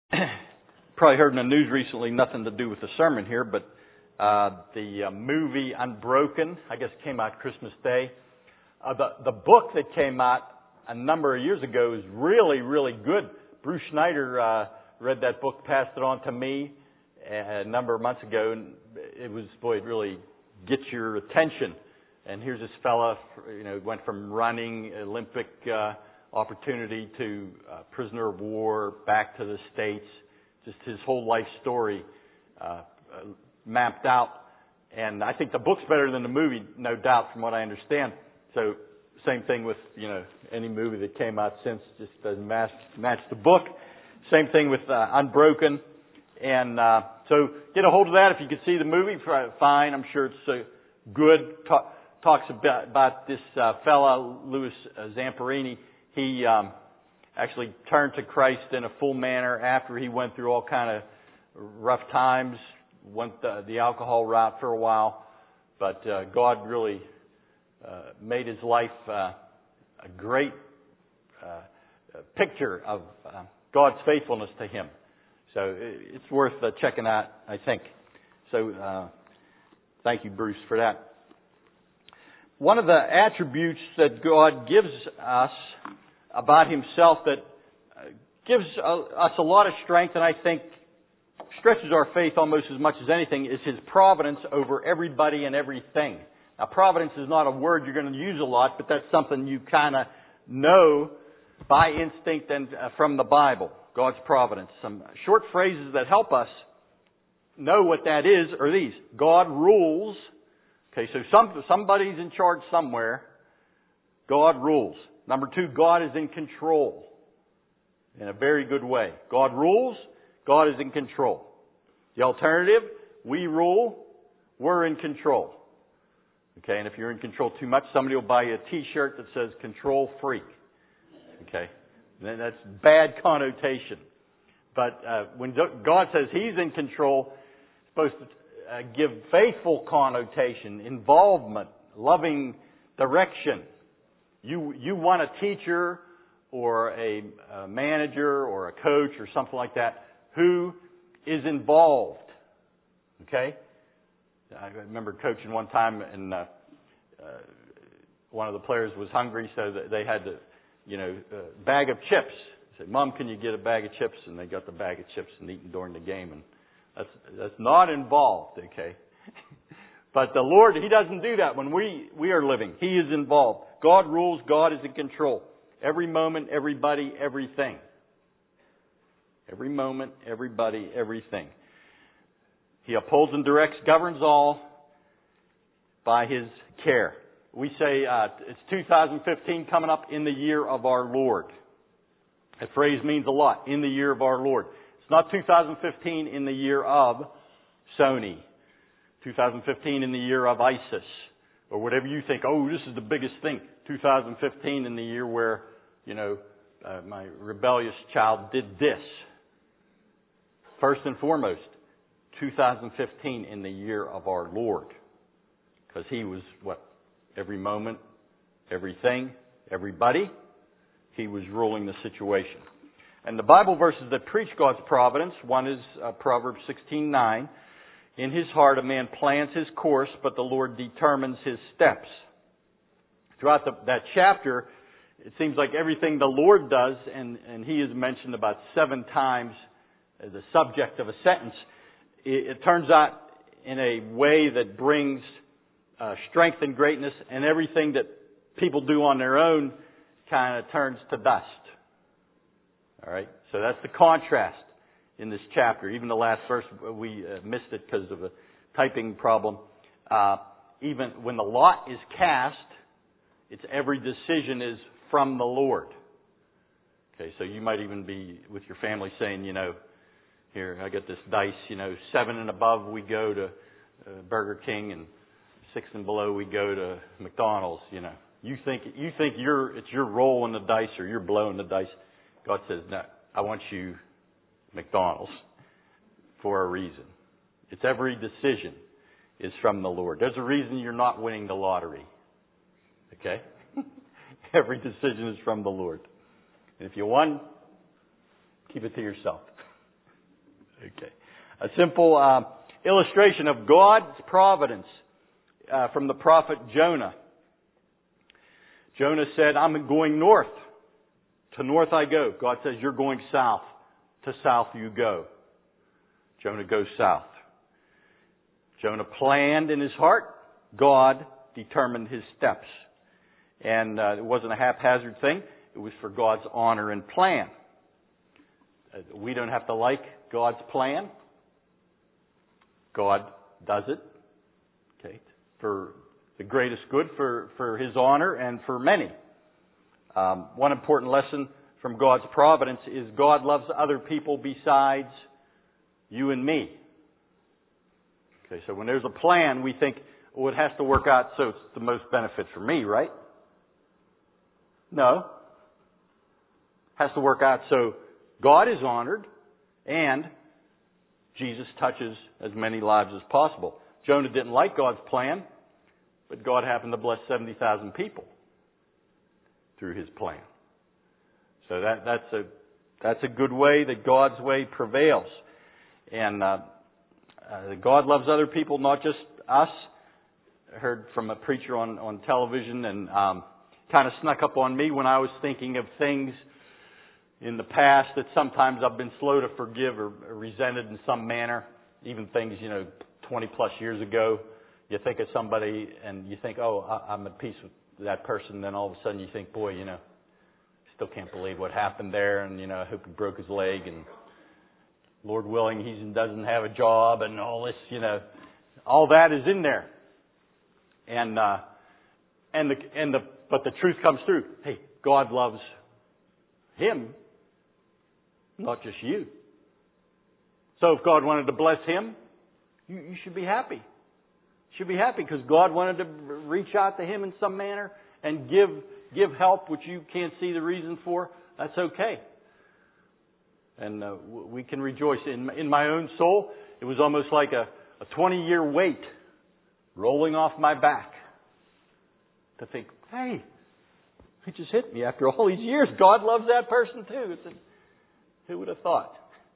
Probably heard in the news recently, nothing to do with the sermon here, but the movie Unbroken, I guess came out Christmas Day. The book that came out a number of years ago is really, really good. Bruce Schneider read that book, passed it on to me a number of months ago, and it really gets your attention. And here's this fella, went from running Olympic opportunity to prisoner of war, back to the States, just his whole life story mapped out. And I think the book's better than the movie, no doubt, from what I understand. So same thing with, any movie that came out since, just doesn't match the book. Same thing with Unbroken. And so get a hold of that. If you can see the movie, fine. I'm sure it's good. Talks about this fella, Louis Zamperini. He actually turned to Christ in a full manner after he went through all kind of rough times, went the alcohol route for a while. But God really made his life a great picture of God's faithfulness to him. So it's worth checking out, I think. So thank you, Bruce, for that. One of the attributes that God gives us about himself that gives us a lot of strength and I think stretches our faith almost as much as anything is his providence over everybody and everything. Now, providence is not a word you're going to use a lot, but that's something you kind of know by instinct and from the Bible, God's providence. Some short phrases that help us know what that is are these. God rules. Okay, so somebody's in charge somewhere. God rules. Number two, God is in control in a very good way. God rules. God is in control. The alternative, we rule. We're in control. Okay, and if you're in control too much, somebody will buy you a T-shirt that says "Control Freak." Okay, then that's bad connotation. But when God says He's in control, it's supposed to give faithful connotation, involvement, loving direction. You want a teacher or a manager or a coach or something like that who is involved. Okay? I remember coaching one time and one of the players was hungry, so they had the bag of chips. I said, "Mom, can you get a bag of chips?" And they got the bag of chips and eaten during the game. And that's not involved, okay? But the Lord, He doesn't do that when we are living. He is involved. God rules. God is in control. Every moment, everybody, everything. Every moment, everybody, everything. He upholds and directs, governs all by His care. We say it's 2015 coming up in the year of our Lord. That phrase means a lot, in the year of our Lord. It's not 2015 in the year of Sony, 2015 in the year of ISIS, or whatever you think, this is the biggest thing. 2015 in the year where, my rebellious child did this. First and foremost, 2015 in the year of our Lord. Because He was every moment, everything, everybody. He was ruling the situation. And the Bible verses that preach God's providence, one is Proverbs 16:9. In his heart a man plans his course, but the Lord determines his steps. Throughout that chapter, it seems like everything the Lord does, and He is mentioned about 7 times as a subject of a sentence, it turns out in a way that brings strength and greatness, and everything that people do on their own kind of turns to dust. All right, so that's the contrast in this chapter. Even the last verse, we missed it because of a typing problem. Even when the lot is cast, it's every decision is from the Lord. Okay, so you might even be with your family saying, here, I got this dice, 7 and above we go to Burger King, and 6 and below we go to McDonald's. You think it's your roll in the dice or you're blowing the dice. God says, no, I want you McDonald's for a reason. It's every decision is from the Lord. There's a reason you're not winning the lottery. Okay? Every decision is from the Lord. And if you won, keep it to yourself. Okay. A simple illustration of God's providence from the prophet Jonah. Jonah said, I'm going north. To north I go. God says, you're going south. To south you go. Jonah goes south. Jonah planned in his heart. God determined his steps. And it wasn't a haphazard thing. It was for God's honor and plan. We don't have to like God's plan. God does it. Okay. For the greatest good, for His honor, and for many. One important lesson from God's providence is God loves other people besides you and me. Okay, so when there's a plan, we think, well, it has to work out so it's the most benefit for me, right? No. It has to work out so God is honored and Jesus touches as many lives as possible. Jonah didn't like God's plan, but God happened to bless 70,000 people through His plan. So that's a good way that God's way prevails. And God loves other people, not just us. I heard from a preacher on television and kind of snuck up on me when I was thinking of things in the past that sometimes I've been slow to forgive or resented in some manner. Even things, 20 plus years ago. You think of somebody and you think, oh, I'm at peace with that person. Then all of a sudden you think, boy, still can't believe what happened there. And, I hope he broke his leg. And Lord willing, he doesn't have a job and all this, all that is in there. But the truth comes through. Hey, God loves him, not just you. So if God wanted to bless him, you should be happy. You should be happy because God wanted to reach out to him in some manner and give help which you can't see the reason for. That's okay. And we can rejoice. In my own soul, it was almost like a 20-year weight rolling off my back to think, hey, it just hit me after all these years. God loves that person too. It's who would have thought?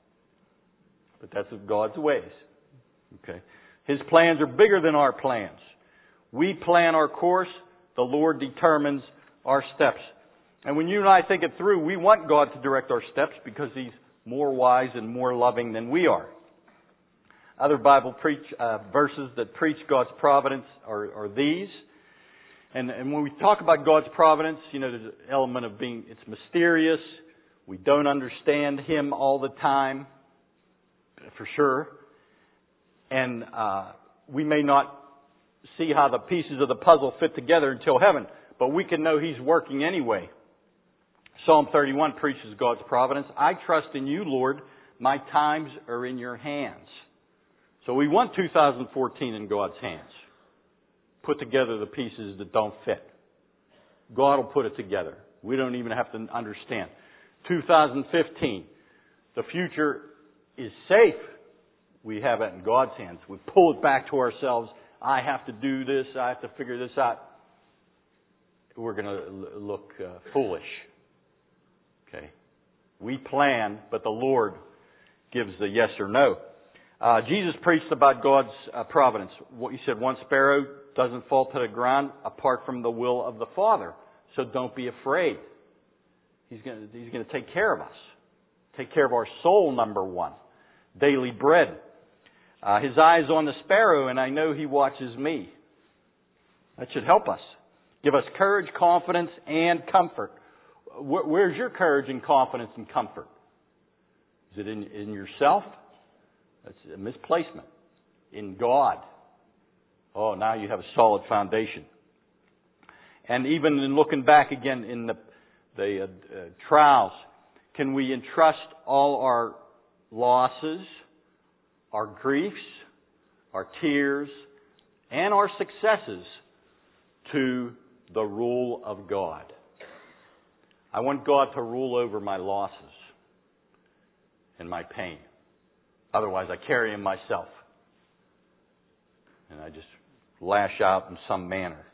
But that's God's ways. Okay. His plans are bigger than our plans. We plan our course. The Lord determines our steps. And when you and I think it through, we want God to direct our steps because He's more wise and more loving than we are. Other Bible verses that preach God's providence are these. And when we talk about God's providence, there's an element of it's mysterious. We don't understand Him all the time, for sure. And we may not see how the pieces of the puzzle fit together until heaven, but we can know He's working anyway. Psalm 31 preaches God's providence. I trust in you, Lord. My times are in your hands. So we want 2014 in God's hands. Put together the pieces that don't fit. God will put it together. We don't even have to understand. 2015, the future is safe. We have it in God's hands. We pull it back to ourselves. I have to do this. I have to figure this out. We're going to look foolish. Okay. We plan, but the Lord gives the yes or no. Jesus preached about God's providence. He said, one sparrow doesn't fall to the ground apart from the will of the Father. So don't be afraid. He's going to take care of us. Take care of our soul, number one. Daily bread. His eye is on the sparrow, and I know He watches me. That should help us. Give us courage, confidence, and comfort. Where's your courage and confidence and comfort? Is it in yourself? That's a misplacement. In God. Oh, now you have a solid foundation. And even in looking back again in the trials, can we entrust all our losses, our griefs, our tears, and our successes to the rule of God? I want God to rule over my losses and my pain. Otherwise, I carry them myself. And I just lash out in some manner.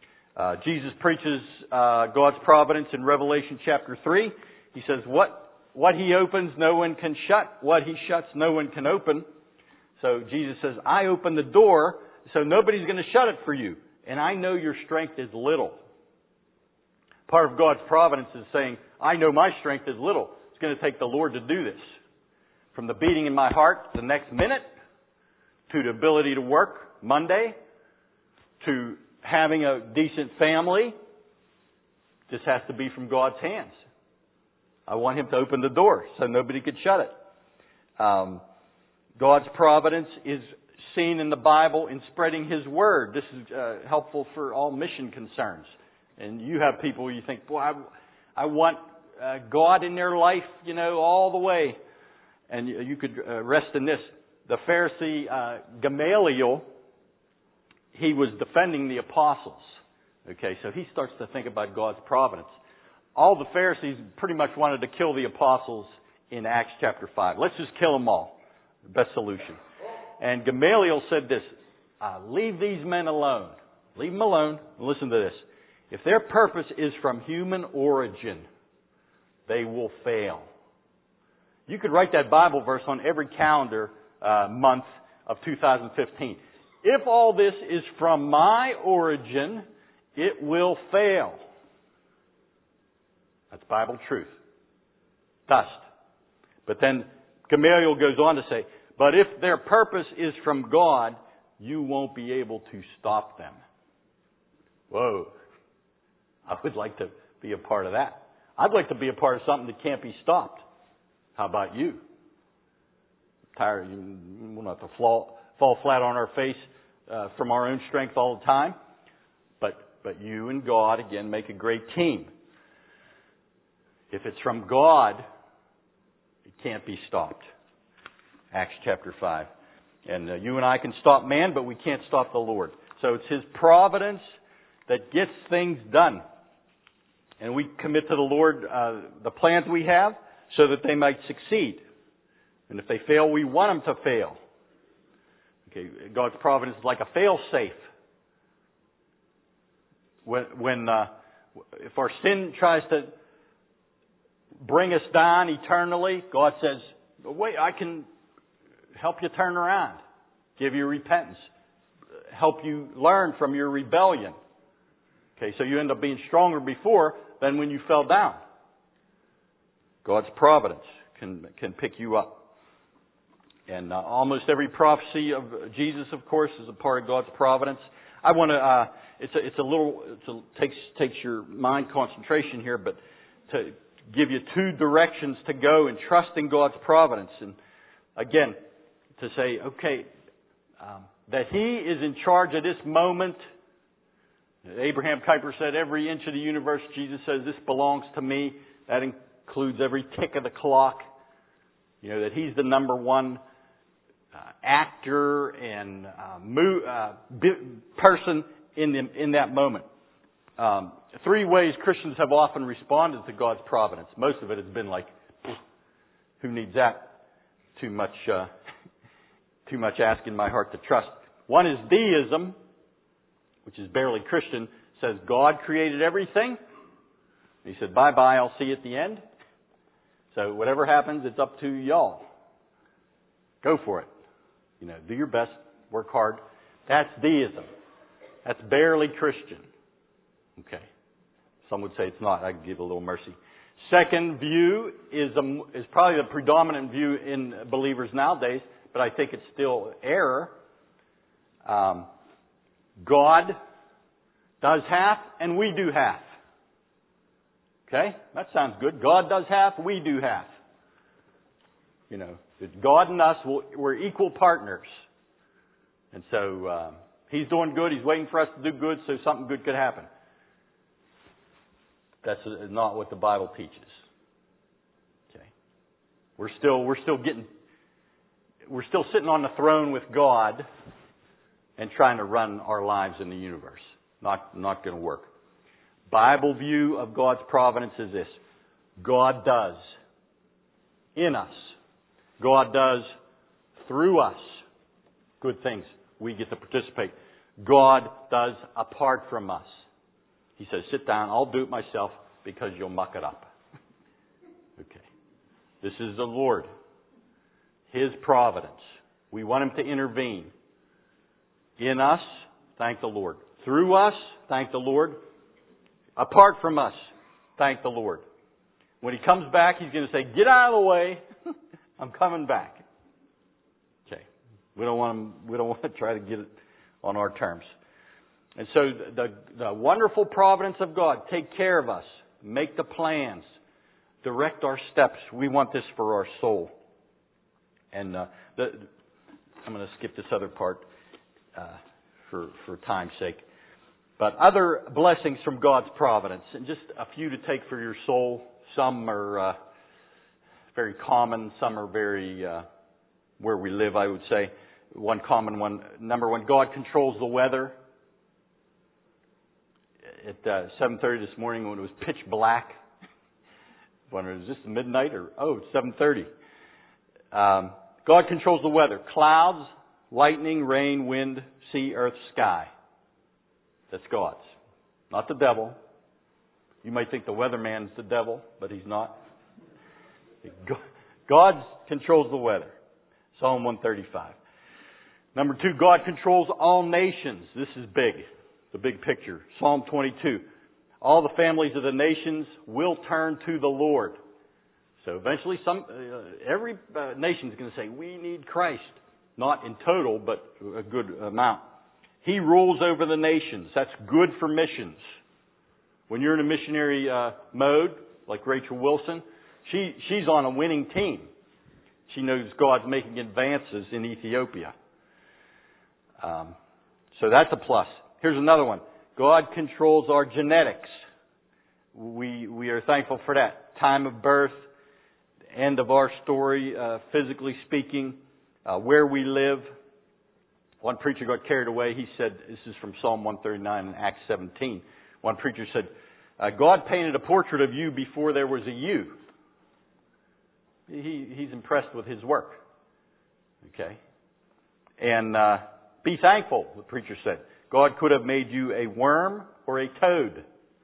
Jesus preaches God's providence in Revelation chapter 3. He says, what what He opens, no one can shut. What He shuts, no one can open. So Jesus says, I open the door, so nobody's going to shut it for you. And I know your strength is little. Part of God's providence is saying, I know my strength is little. It's going to take the Lord to do this. From the beating in my heart the next minute, to the ability to work Monday, to having a decent family, just has to be from God's hands. I want Him to open the door so nobody could shut it. God's providence is seen in the Bible in spreading His Word. This is helpful for all mission concerns. And you have people you think, boy, I want God in their life, all the way. And you could rest in this. The Pharisee Gamaliel, he was defending the apostles. Okay, so he starts to think about God's providence. All the Pharisees pretty much wanted to kill the apostles in Acts chapter 5. Let's just kill them all. Best solution. And Gamaliel said this, leave these men alone. Leave them alone. Listen to this. If their purpose is from human origin, they will fail. You could write that Bible verse on every calendar month of 2015. If all this is from my origin, it will fail. That's Bible truth. Dust. But then Gamaliel goes on to say, but if their purpose is from God, you won't be able to stop them. Whoa. I would like to be a part of that. I'd like to be a part of something that can't be stopped. How about you? Tired? We'll not have to fall flat on our face from our own strength all the time. But you and God, again, make a great team. If it's from God, it can't be stopped. Acts chapter 5. And you and I can stop man, but we can't stop the Lord. So it's His providence that gets things done. And we commit to the Lord the plans we have so that they might succeed. And if they fail, we want them to fail. Okay, God's providence is like a fail-safe. If our sin tries to bring us down eternally, God says, wait, I can help you turn around, give you repentance, help you learn from your rebellion. Okay, so you end up being stronger before than when you fell down. God's providence can pick you up. And almost every prophecy of Jesus, of course, is a part of God's providence. I want to, takes your mind concentration here, but to give you two directions to go in trusting God's providence. And again, to say, okay, that He is in charge of this moment. Abraham Kuyper said, every inch of the universe, Jesus says, this belongs to me. That includes every tick of the clock. That He's the number one actor and person in that moment. Three ways Christians have often responded to God's providence. Most of it has been like, who needs that? Too much asking my heart to trust. One is deism, which is barely Christian. Says God created everything. He said, bye-bye, I'll see you at the end. So whatever happens, it's up to y'all. Go for it. Do your best, work hard. That's deism. That's barely Christian. Okay. Some would say it's not. I can give a little mercy. Second view is probably the predominant view in believers nowadays, but I think it's still error. God does half and we do half. Okay? That sounds good. God does half, we do half. God and us, we're equal partners. And so He's doing good. He's waiting for us to do good so something good could happen. That's not what the Bible teaches. Okay? We're still sitting on the throne with God and trying to run our lives in the universe. Not going to work. Bible view of God's providence is this. God does in us. God does through us good things. We get to participate. God does apart from us. He says, sit down, I'll do it myself because you'll muck it up. Okay. This is the Lord. His providence. We want Him to intervene. In us, thank the Lord. Through us, thank the Lord. Apart from us, thank the Lord. When He comes back, He's going to say, get out of the way. I'm coming back. Okay. We don't want to try to get it on our terms. And so the wonderful providence of God, take care of us, make the plans, direct our steps. We want this for our soul. And I'm going to skip this other part for time's sake. But other blessings from God's providence, and just a few to take for your soul. Some are very common, some are very where we live, I would say. One common one, number one, God controls the weather. At 7:30 this morning when it was pitch black, wondering, is this midnight or, it's 7:30. God controls the weather. Clouds, lightning, rain, wind, sea, earth, sky. That's God's. Not the devil. You might think the weatherman's the devil, but he's not. God controls the weather. Psalm 135. Number two, God controls all nations. This is big. The big picture. Psalm 22. All the families of the nations will turn to the Lord. So eventually every nation is going to say, we need Christ. Not in total, but a good amount. He rules over the nations. That's good for missions. When you're in a missionary mode, like Rachel Wilson, she's on a winning team. She knows God's making advances in Ethiopia. So that's a plus. Here's another one. God controls our genetics. We are thankful for that. Time of birth, end of our story, physically speaking, where we live. One preacher got carried away. He said, this is from Psalm 139 and Acts 17. One preacher said, God painted a portrait of you before there was a you. He's impressed with His work. Okay? And be thankful, the preacher said. God could have made you a worm or a toad.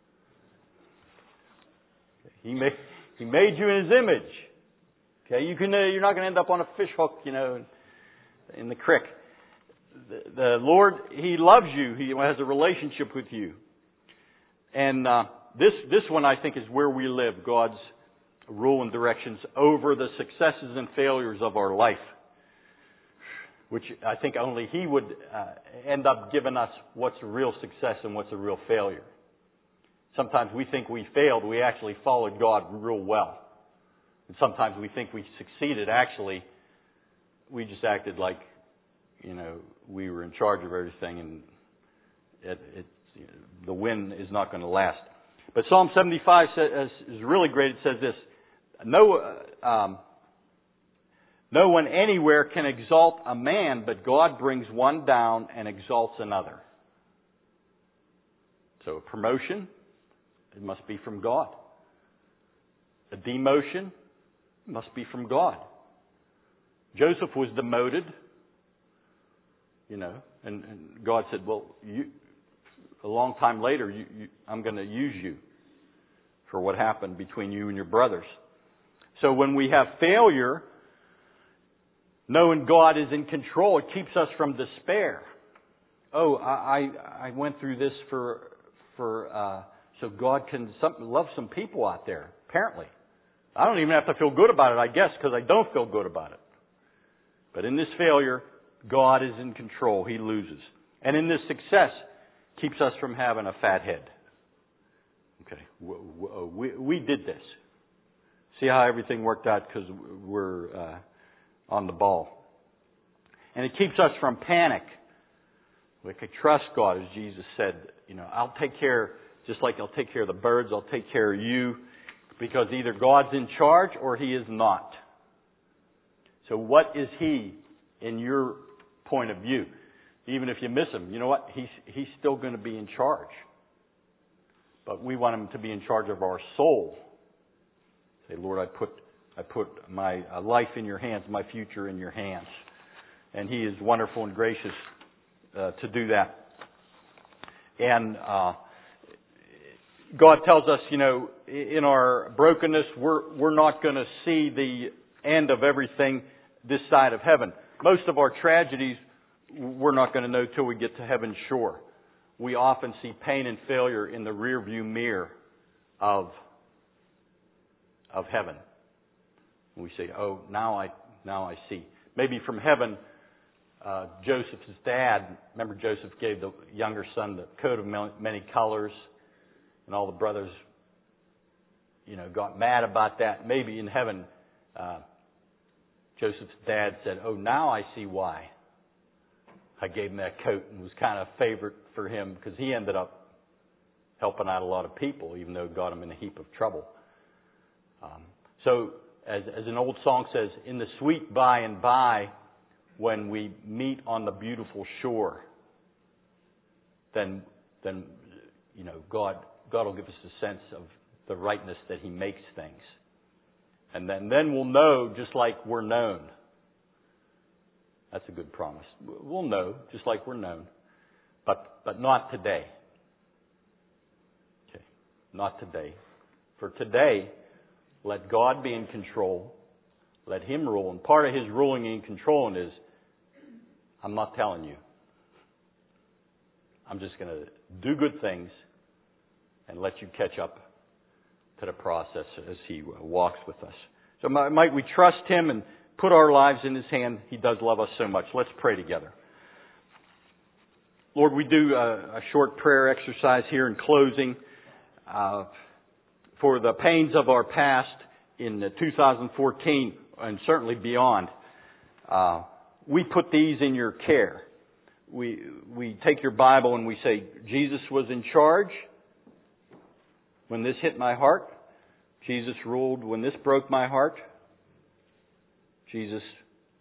He made you in His image. Okay? You're not going to end up on a fish hook, in the creek. The Lord, He loves you. He has a relationship with you. And this one, I think, is where we live. God's rule and directions over the successes and failures of our life. Which I think only He would end up giving us what's a real success and what's a real failure. Sometimes we think we failed. We actually followed God real well. And sometimes we think we succeeded. Actually, we just acted like, we were in charge of everything, and the win is not going to last. But Psalm 75 is really great. It says this: No one anywhere can exalt a man, but God brings one down and exalts another. So a promotion, it must be from God. A demotion must be from God. Joseph was demoted, and God said, well, a long time later, I'm going to use you for what happened between you and your brothers. So when we have failure, knowing God is in control, it keeps us from despair. I went through this so God can love some people out there. Apparently, I don't even have to feel good about it, I guess, because I don't feel good about it. But in this failure, God is in control. He loses, and in this success, keeps us from having a fat head. Okay, we did this. See how everything worked out because we're on the ball. And it keeps us from panic. We can trust God, as Jesus said, I'll take care, just like I'll take care of the birds, I'll take care of you, because either God's in charge or He is not. So what is He in your point of view? Even if you miss Him, you know what? He's still going to be in charge. But we want Him to be in charge of our soul. Say, Lord, I put my life in your hands, my future in your hands. And He is wonderful and gracious to do that. And, God tells us, in our brokenness, we're not going to see the end of everything this side of heaven. Most of our tragedies, we're not going to know till we get to heaven's shore. We often see pain and failure in the rearview mirror of heaven. We say, "Oh, now I see." Maybe from heaven, Joseph's dad. Remember, Joseph gave the younger son the coat of many colors, and all the brothers, got mad about that. Maybe in heaven, Joseph's dad said, "Oh, now I see why I gave him that coat," and was kind of a favorite for him because he ended up helping out a lot of people, even though it got him in a heap of trouble. So, as an old song says, in the sweet by and by, when we meet on the beautiful shore, then God will give us a sense of the rightness that He makes things. And then we'll know just like we're known. That's a good promise. We'll know just like we're known. But not today. Okay. Not today. For today, let God be in control. Let Him rule. And part of His ruling and controlling is, I'm not telling you. I'm just going to do good things and let you catch up to the process as He walks with us. So might we trust Him and put our lives in His hand? He does love us so much. Let's pray together. Lord, we do a short prayer exercise here in closing for the pains of our past in 2014 and certainly beyond. We put these in your care. We take your Bible and we say, Jesus was in charge when this hit my heart. Jesus ruled when this broke my heart. Jesus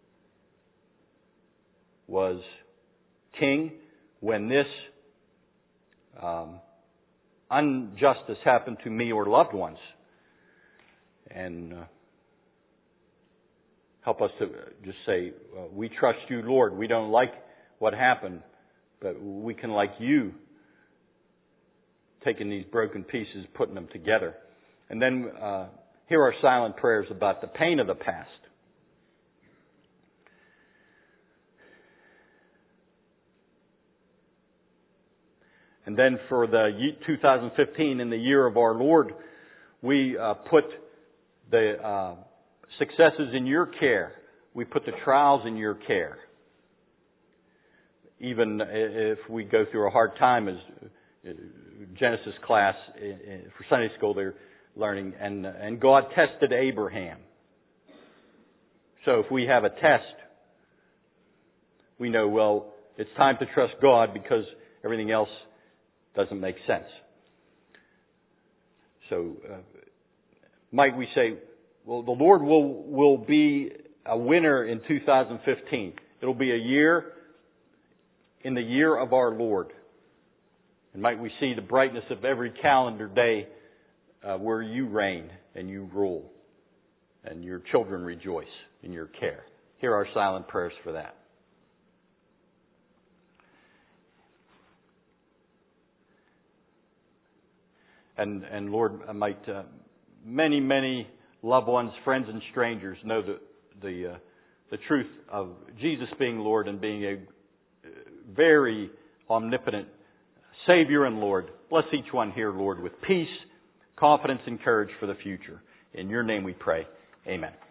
was king when this injustice happened to me or loved ones. And help us to just say, we trust you, Lord. We don't like what happened, but we can like you, taking these broken pieces, putting them together. And then here are silent prayers about the pain of the past. And then for the 2015, in the year of our Lord, we put the successes in your care. We put the trials in your care. Even if we go through a hard time, as Genesis class for Sunday school, they're learning, and God tested Abraham. So if we have a test, we know, well, it's time to trust God because everything else doesn't make sense. So might we say, well, the Lord will be a winner in 2015. It'll be a year in the year of our Lord. And might we see the brightness of every calendar day where you reign and you rule and your children rejoice in your care. Here are silent prayers for that. And Lord, might many loved ones, friends and strangers know the truth of Jesus being Lord and being a very omnipotent Savior and Lord. Bless each one here, Lord, with peace, confidence, and courage for the future. In your name we pray. Amen.